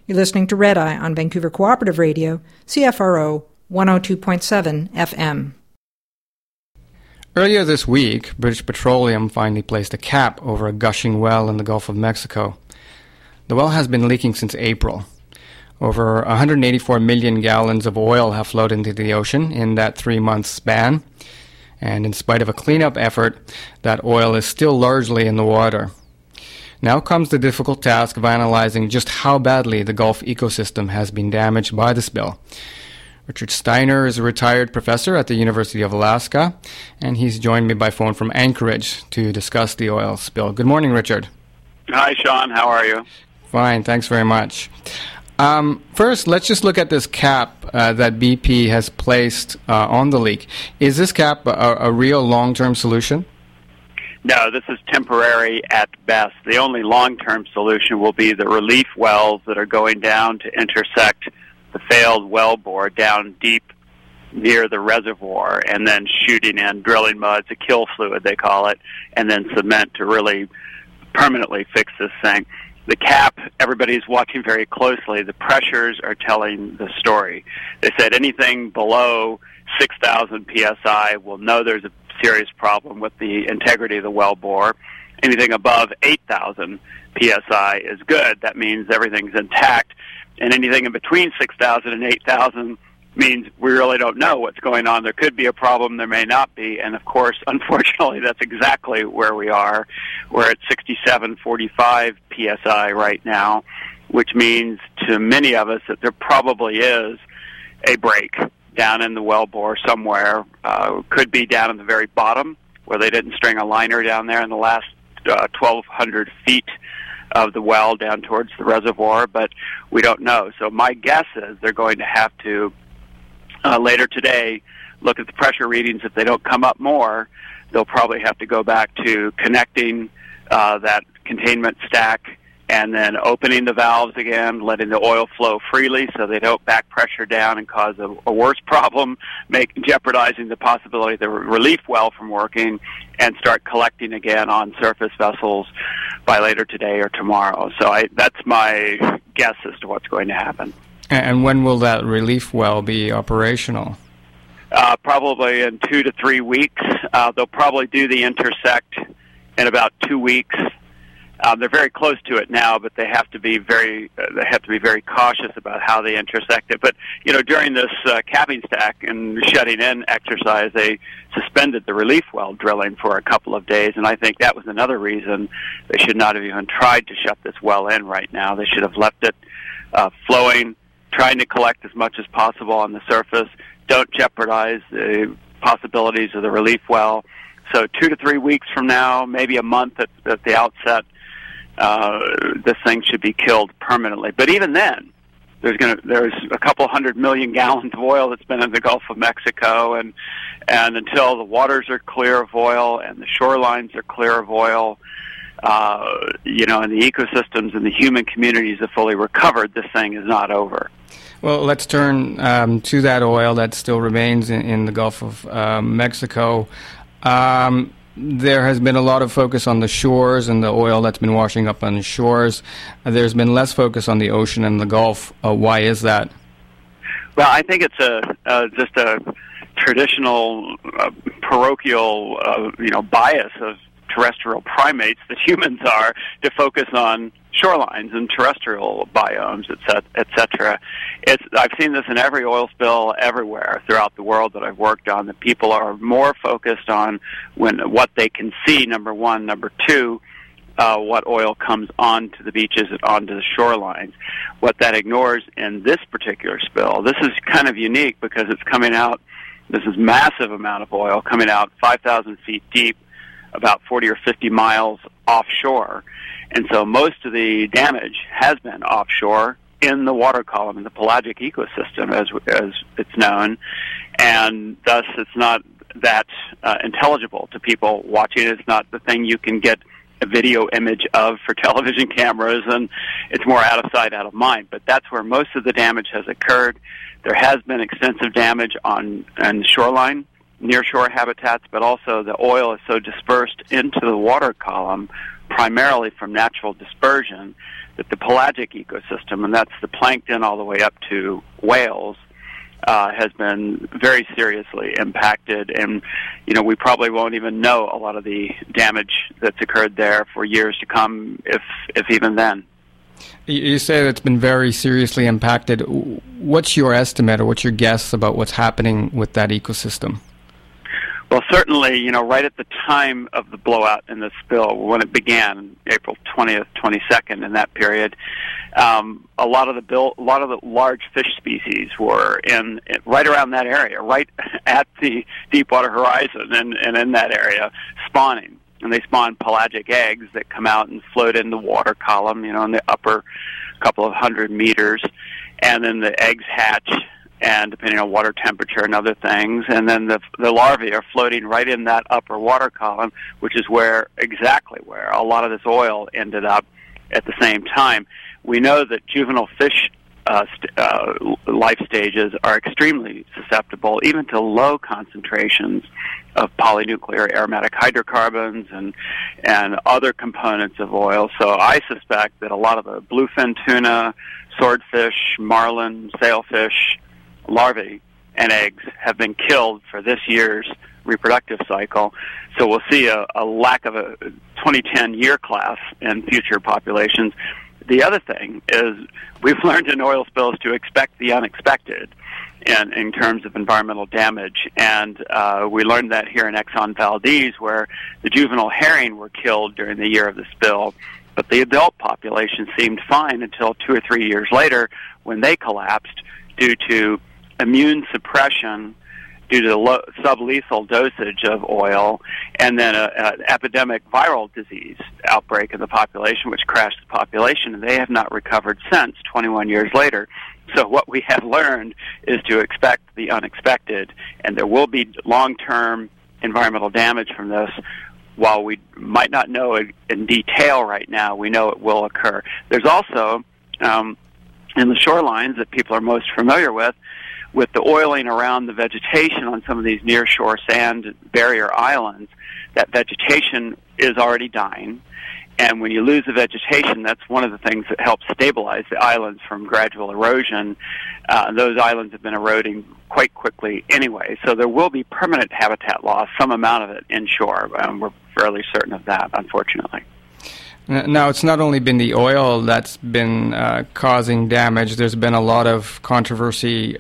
You're listening to Red Eye on Vancouver Cooperative Radio, CFRO 102.7 FM. Earlier this week, British Petroleum finally placed a cap over a gushing well in the Gulf of Mexico. The well has been leaking since April. Over 184 million gallons of oil have flowed into the ocean in that 3-month span. And in spite of a cleanup effort, that oil is still largely in the water. Now comes the difficult task of analyzing just how badly the Gulf ecosystem has been damaged by the spill. Richard Steiner is a retired professor at the University of Alaska, and he's joined me by phone from Anchorage to discuss the oil spill. Good morning, Richard. Hi, Sean. How are you? Fine, thanks very much. First, let's just look at this cap that BP has placed on the leak. Is this cap a real long-term solution? No, this is temporary at best. The only long-term solution will be the relief wells that are going down to intersect the failed wellbore down deep near the reservoir, and then shooting in drilling muds, a kill fluid they call it, and then cement to really permanently fix this thing. The cap, everybody's watching very closely. The pressures are telling the story. They said anything below 6,000 psi will know there's a serious problem with the integrity of the wellbore. Anything above 8,000 psi is good. That means everything's intact. And anything in between 6,000 and 8,000 means we really don't know what's going on. There could be a problem, there may not be. And, of course, unfortunately, that's exactly where we are. We're at 6745 psi right now, which means to many of us that there probably is a break down in the wellbore somewhere. Could be down in the very bottom where they didn't string a liner down there in the last 1,200 feet of the well down towards the reservoir, but we don't know. So my guess is they're going to have to, later today, look at the pressure readings. If they don't come up more, they'll probably have to go back to connecting that containment stack and then opening the valves again, letting the oil flow freely so they don't back pressure down and cause a worse problem, jeopardizing the possibility of the relief well from working, and start collecting again on surface vessels by later today or tomorrow. So that's my guess as to what's going to happen. And when will that relief well be operational? Probably in 2 to 3 weeks. They'll probably do the intersect in about 2 weeks. They're very close to it now, but they have to be very cautious about how they intersect it. But during this capping stack and shutting in exercise, they suspended the relief well drilling for a couple of days, and I think that was another reason they should not have even tried to shut this well in right now. They should have left it flowing, trying to collect as much as possible on the surface. Don't jeopardize the possibilities of the relief well. So 2 to 3 weeks from now, maybe a month at the outset, this thing should be killed permanently. But even then, there's a couple 100 million gallons of oil that's been in the Gulf of Mexico, and until the waters are clear of oil and the shorelines are clear of oil, and the ecosystems and the human communities have fully recovered, this thing is not over. Well, let's turn to that oil that still remains in the Gulf of Mexico. There has been a lot of focus on the shores and the oil that's been washing up on the shores. There's been less focus on the ocean and the Gulf. Why is that? Well, I think it's just a traditional parochial bias of terrestrial primates that humans are to focus on shorelines and terrestrial biomes, et cetera. I've seen this in every oil spill everywhere throughout the world that I've worked on, that people are more focused on what they can see, number one. Number two, what oil comes onto the beaches and onto the shorelines. What that ignores in this particular spill, this is kind of unique because it's coming out, this is massive amount of oil coming out 5,000 feet deep, about 40 or 50 miles offshore. And so most of the damage has been offshore in the water column, in the pelagic ecosystem, as it's known, and thus it's not that intelligible to people watching. It's not the thing you can get a video image of for television cameras, and it's more out of sight, out of mind. But that's where most of the damage has occurred. There has been extensive damage on the shoreline, near-shore habitats, but also the oil is so dispersed into the water column, primarily from natural dispersion, that the pelagic ecosystem, and that's the plankton all the way up to whales, has been very seriously impacted, and we probably won't even know a lot of the damage that's occurred there for years to come, if even then. You say it's been very seriously impacted. What's your estimate, or what's your guess about what's happening with that ecosystem? Well, certainly, right at the time of the blowout and the spill, when it began, April 20th, 22nd, in that period, a lot of the large fish species were right around that area, right at the Deepwater Horizon, and in that area, spawning. And they spawn pelagic eggs that come out and float in the water column, in the upper couple of 100 meters, and then the eggs hatch, and depending on water temperature and other things, and then the larvae are floating right in that upper water column, which is exactly where a lot of this oil ended up at the same time. We know that juvenile fish life stages are extremely susceptible even to low concentrations of polynuclear aromatic hydrocarbons and other components of oil. So I suspect that a lot of the bluefin tuna, swordfish, marlin, sailfish larvae and eggs have been killed for this year's reproductive cycle. So we'll see a lack of a 2010 year class in future populations. The other thing is we've learned in oil spills to expect the unexpected in terms of environmental damage. And we learned that here in Exxon Valdez, where the juvenile herring were killed during the year of the spill, but the adult population seemed fine until 2 or 3 years later, when they collapsed due to immune suppression, due to the sublethal dosage of oil, and then an epidemic viral disease outbreak in the population, which crashed the population, and they have not recovered since, 21 years later. So what we have learned is to expect the unexpected, and there will be long-term environmental damage from this. While we might not know it in detail right now, we know it will occur. There's also, in the shorelines that people are most familiar with the oiling around the vegetation on some of these nearshore sand barrier islands, that vegetation is already dying. And when you lose the vegetation, that's one of the things that helps stabilize the islands from gradual erosion. Those islands have been eroding quite quickly anyway. So there will be permanent habitat loss, some amount of it inshore. We're fairly certain of that, unfortunately. Now, it's not only been the oil that's been causing damage. There's been a lot of controversy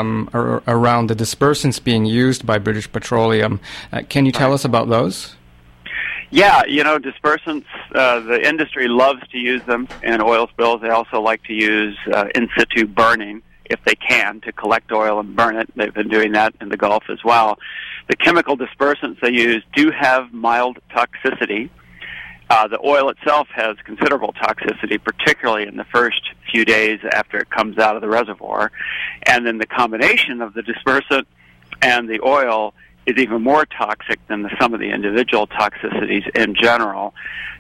around the dispersants being used by British Petroleum. Can you tell us about those? Yeah, dispersants, the industry loves to use them in oil spills. They also like to use in situ burning, if they can, to collect oil and burn it. They've been doing that in the Gulf as well. The chemical dispersants they use do have mild toxicity. The oil itself has considerable toxicity, particularly in the first few days after it comes out of the reservoir. And then the combination of the dispersant and the oil is even more toxic than some of the individual toxicities in general.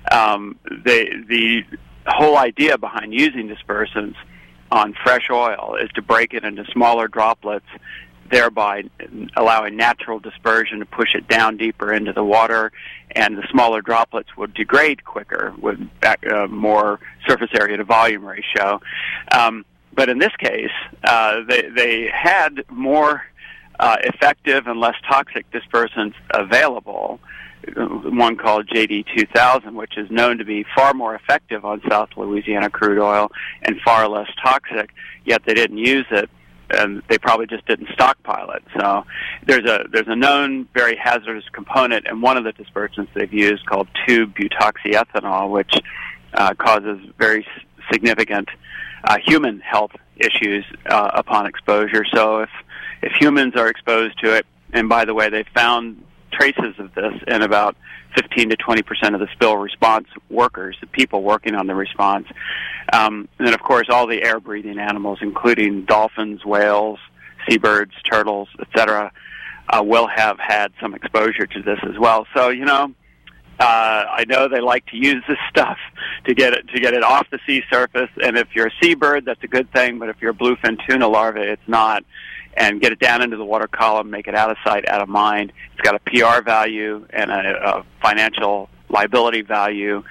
The whole idea behind using dispersants on fresh oil is to break it into smaller droplets, thereby allowing natural dispersion to push it down deeper into the water, and the smaller droplets would degrade quicker with more surface area to volume ratio. But in this case, they had more effective and less toxic dispersants available, one called JD2000, which is known to be far more effective on South Louisiana crude oil and far less toxic, yet they didn't use it, and they probably just didn't stockpile it. So there's a known very hazardous component in one of the dispersants they've used called 2-butoxyethanol, which causes very significant human health issues upon exposure. So if humans are exposed to it, and by the way, they found traces of this in about 15 to 20% of the spill response workers, the people working on the response. And then, of course, all the air-breathing animals, including dolphins, whales, seabirds, turtles, etc., will have had some exposure to this as well. So, I know they like to use this stuff to get it off the sea surface. And if you're a seabird, that's a good thing. But if you're a bluefin tuna larvae, it's not. And get it down into the water column, make it out of sight, out of mind. It's got a PR value and a financial liability value,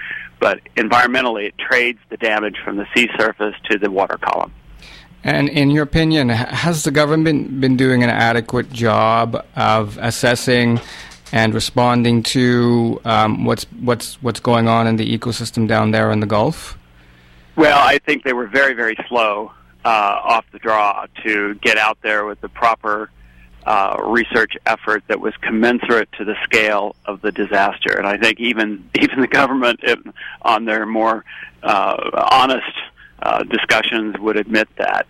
but environmentally it trades the damage from the sea surface to the water column. And in your opinion, has the government been doing an adequate job of assessing and responding to what's going on in the ecosystem down there in the Gulf? Well, I think they were very, very slow off the draw to get out there with the proper research effort that was commensurate to the scale of the disaster. And I think even the government, on their more honest discussions, would admit that.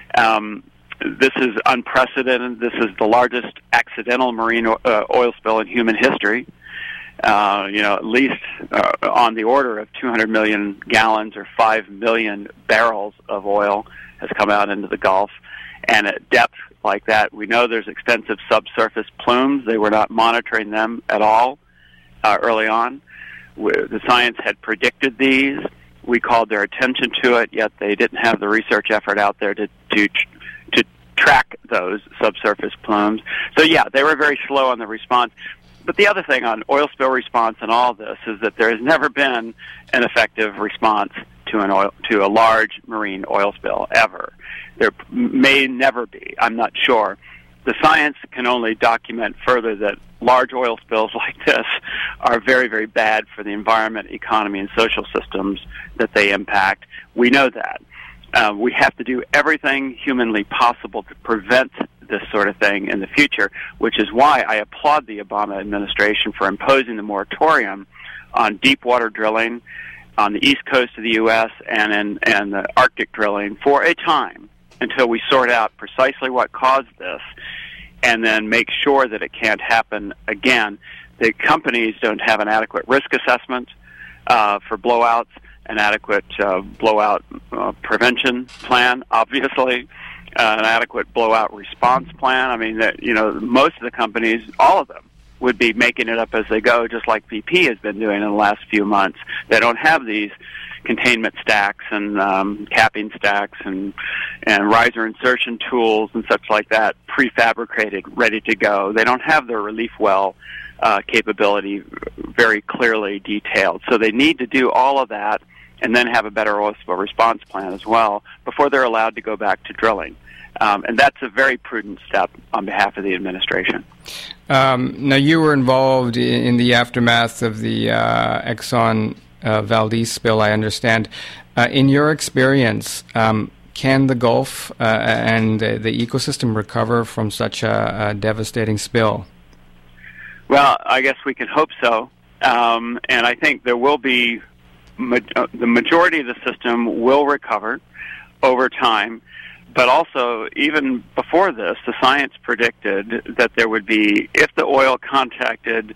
This is unprecedented. This is the largest accidental marine oil spill in human history. At least on the order of 200 million gallons or 5 million barrels of oil has come out into the Gulf. And at depth like that, we know there's extensive subsurface plumes. They were not monitoring them at all early on. The science had predicted these. We called their attention to it, yet they didn't have the research effort out there to track those subsurface plumes. So, yeah, they were very slow on the response. But the other thing on oil spill response and all this is that there has never been an effective response to a large marine oil spill, ever. There may never be. I'm not sure. The science can only document further that large oil spills like this are very, very bad for the environment, economy, and social systems that they impact. We know that. We have to do everything humanly possible to prevent this sort of thing in the future, which is why I applaud the Obama administration for imposing the moratorium on deep water drilling on the east coast of the U.S. and the Arctic drilling for a time until we sort out precisely what caused this and then make sure that it can't happen again. The companies don't have an adequate risk assessment for blowouts, an adequate blowout prevention plan, obviously, an adequate blowout response plan. I mean, most of the companies, all of them, would be making it up as they go, just like BP has been doing in the last few months. They don't have these containment stacks and capping stacks and riser insertion tools and such like that prefabricated, ready to go. They don't have their relief well capability very clearly detailed. So they need to do all of that and then have a better oil spill response plan as well before they're allowed to go back to drilling. And that's a very prudent step on behalf of the administration. Now, you were involved in the aftermath of the Exxon Valdez spill, I understand. In your experience, can the Gulf and the ecosystem recover from such a devastating spill? Well, I guess we can hope so. And I think there will be the majority of the system will recover over time. But also, even before this, the science predicted that there would be, if the oil contacted,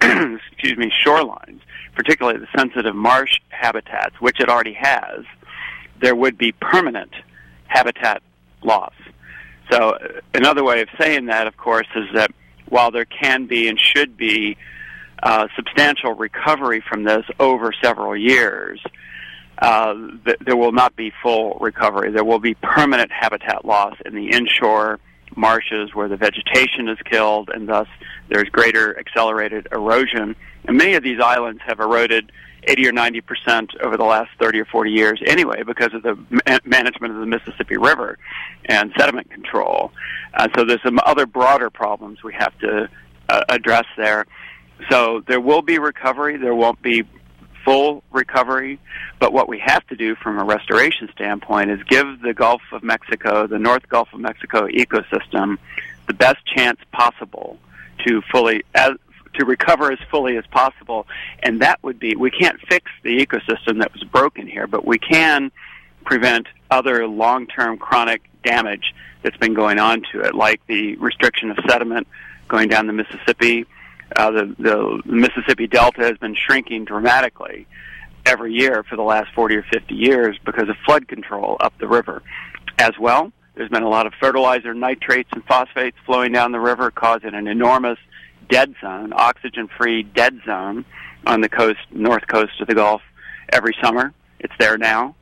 shorelines, particularly the sensitive marsh habitats, which it already has, there would be permanent habitat loss. So another way of saying that, of course, is that while there can be and should be substantial recovery from this over several years, there will not be full recovery. There will be permanent habitat loss in the inshore marshes where the vegetation is killed, and thus there's greater accelerated erosion. And many of these islands have eroded 80 or 90% over the last 30 or 40 years anyway because of the management of the Mississippi River and sediment control. So there's some other broader problems we have to address there. So there will be recovery. There won't be full recovery, but what we have to do from a restoration standpoint is give the Gulf of Mexico, the North Gulf of Mexico ecosystem, the best chance possible to recover as fully as possible. And that would be, we can't fix the ecosystem that was broken here, but we can prevent other long-term chronic damage that's been going on to it, like the restriction of sediment going down the Mississippi. The Mississippi Delta has been shrinking dramatically every year for the last 40 or 50 years because of flood control up the river. As well, there's been a lot of fertilizer, nitrates, and phosphates flowing down the river, causing an enormous dead zone, oxygen-free dead zone on the coast, north coast of the Gulf every summer. It's there now.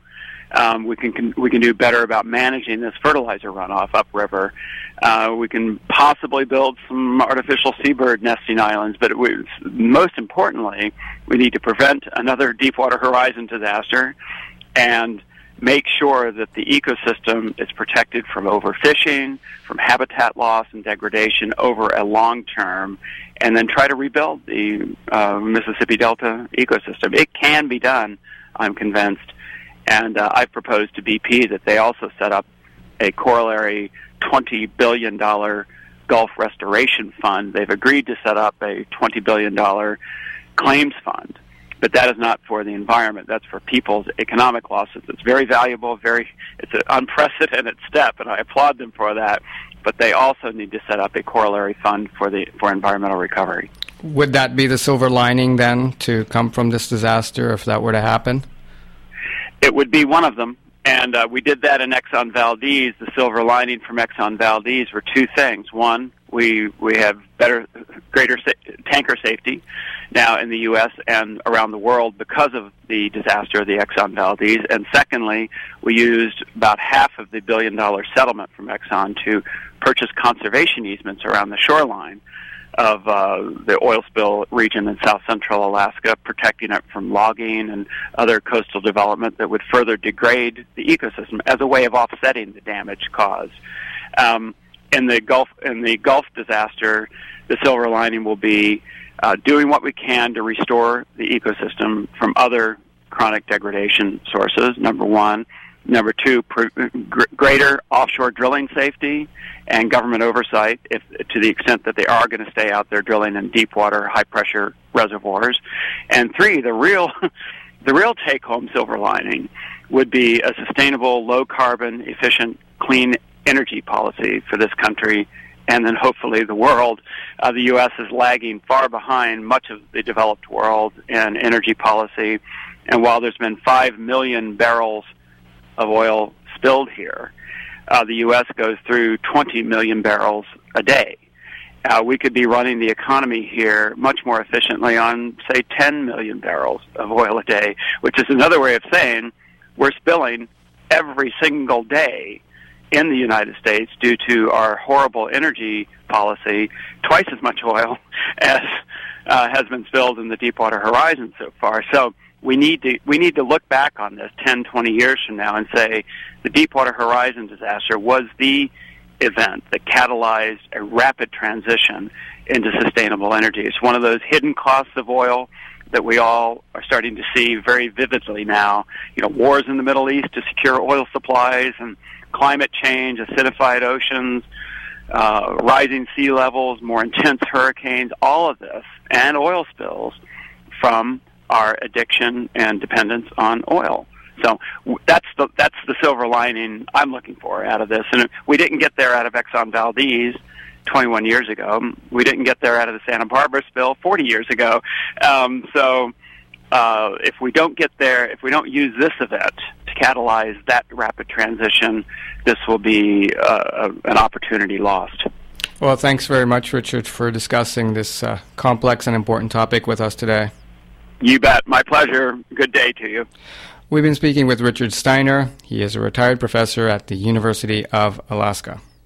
We can do better about managing this fertilizer runoff upriver. We can possibly build some artificial seabird nesting islands, but most importantly, we need to prevent another Deepwater Horizon disaster and make sure that the ecosystem is protected from overfishing, from habitat loss and degradation over a long term, and then try to rebuild the Mississippi Delta ecosystem. It can be done, I'm convinced, and I've proposed to BP that they also set up a corollary $20 billion Gulf Restoration Fund. They've agreed to set up a $20 billion claims fund. But that is not for the environment. That's for people's economic losses. It's very valuable. It's an unprecedented step, and I applaud them for that. But they also need to set up a corollary fund for environmental recovery. Would that be the silver lining then to come from this disaster if that were to happen? It would be one of them. And we did that in Exxon Valdez. The silver lining from Exxon Valdez were two things. One, we have greater tanker safety now in the U.S. and around the world because of the disaster of the Exxon Valdez. And secondly, we used about half of the $1 billion settlement from Exxon to purchase conservation easements around the shoreline of the oil spill region in south central Alaska, protecting it from logging and other coastal development that would further degrade the ecosystem as a way of offsetting the damage caused. In the Gulf disaster, the silver lining will be doing what we can to restore the ecosystem from other chronic degradation sources, number one. Number two, greater offshore drilling safety and government oversight, to the extent that they are going to stay out there drilling in deep water, high-pressure reservoirs. And three, the real take-home silver lining would be a sustainable, low-carbon, efficient, clean energy policy for this country and then hopefully the world. The U.S. is lagging far behind much of the developed world in energy policy. And while there's been 5 million barrels of oil spilled here, the U.S. goes through 20 million barrels a day. We could be running the economy here much more efficiently on, say, 10 million barrels of oil a day, which is another way of saying we're spilling every single day in the United States due to our horrible energy policy, twice as much oil as has been spilled in the Deepwater Horizon so far. So we need to look back on this 10, 20 years from now and say the Deepwater Horizon disaster was the event that catalyzed a rapid transition into sustainable energy. It's one of those hidden costs of oil that we all are starting to see very vividly now. You know, wars in the Middle East to secure oil supplies, and climate change, acidified oceans, rising sea levels, more intense hurricanes, all of this, and oil spills from our addiction and dependence on oil. So that's the silver lining I'm looking for out of this. And we didn't get there out of Exxon Valdez 21 years ago. We didn't get there out of the Santa Barbara spill 40 years ago. If we don't get there, if we don't use this event to catalyze that rapid transition, this will be an opportunity lost. Well, thanks very much, Richard, for discussing this complex and important topic with us today. You bet. My pleasure. Good day to you. We've been speaking with Richard Steiner. He is a retired professor at the University of Alaska.